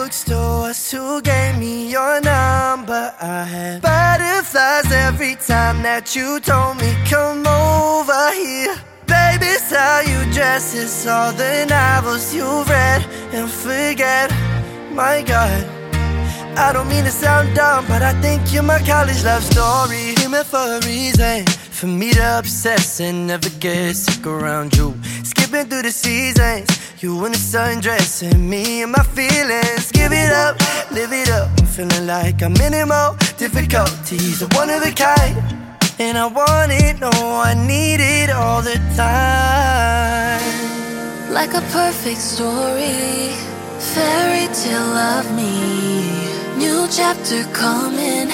bookstores who gave me your number. I had butterflies every time that you told me come over here. Baby, it's how you dress, it's all the novels you've read and forget. My God, I don't mean to sound dumb, but I think you're my college love story. You're meant for a reason, for me to obsess and never get sick around you. Skipping through the seasons, you in the sundress and me and my feelings. Give it up, live it up, I'm feeling like I'm in more difficulties, a one of a kind. And I want it, no, I need it all the time. Like a perfect story, fairy tale of me. New chapter coming,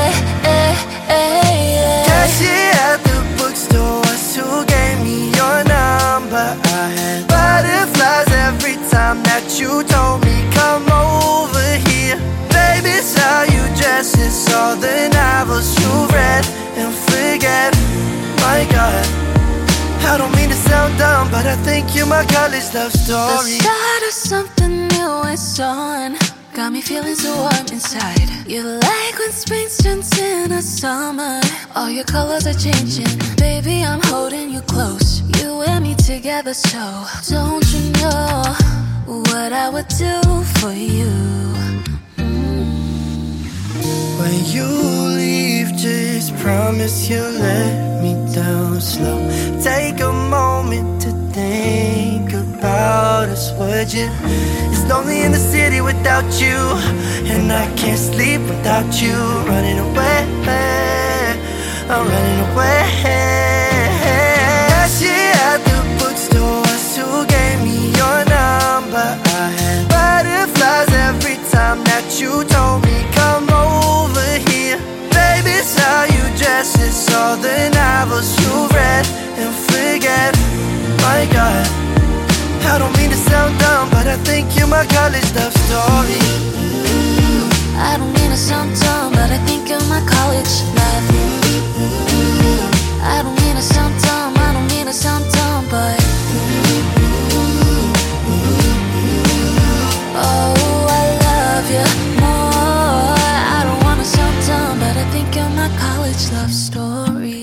Cashier at the bookstores who gave me your number. I had butterflies every time that you told me come over here. Baby, it's how you dress, it's all the novels you read and forget. My God, I don't mean to sound dumb, but I think you're my college love story. The start of something new is on, got me feeling so warm inside. You like when spring turns into summer, all your colors are changing. Baby, I'm holding you close, you and me together, so don't you know what I would do for you? When you leave, just promise you'll let me down slow. Take a moment to think about us, would you? It's lonely in the city without you, and I can't sleep without you. Running away, I'm running away. Cashier at the bookstores who gave me your number. I had butterflies every time that you told me come over here. Baby, it's how you dress, it's all the novels you read and forget. My God, I don't mean to sound dumb, but I think you're my college love story. I don't mean to sound dumb, but I think you're my college love. I don't mean to sound dumb, I don't mean to sound dumb, but oh, I love you more. I don't wanna sound dumb, but I think you're my college love story.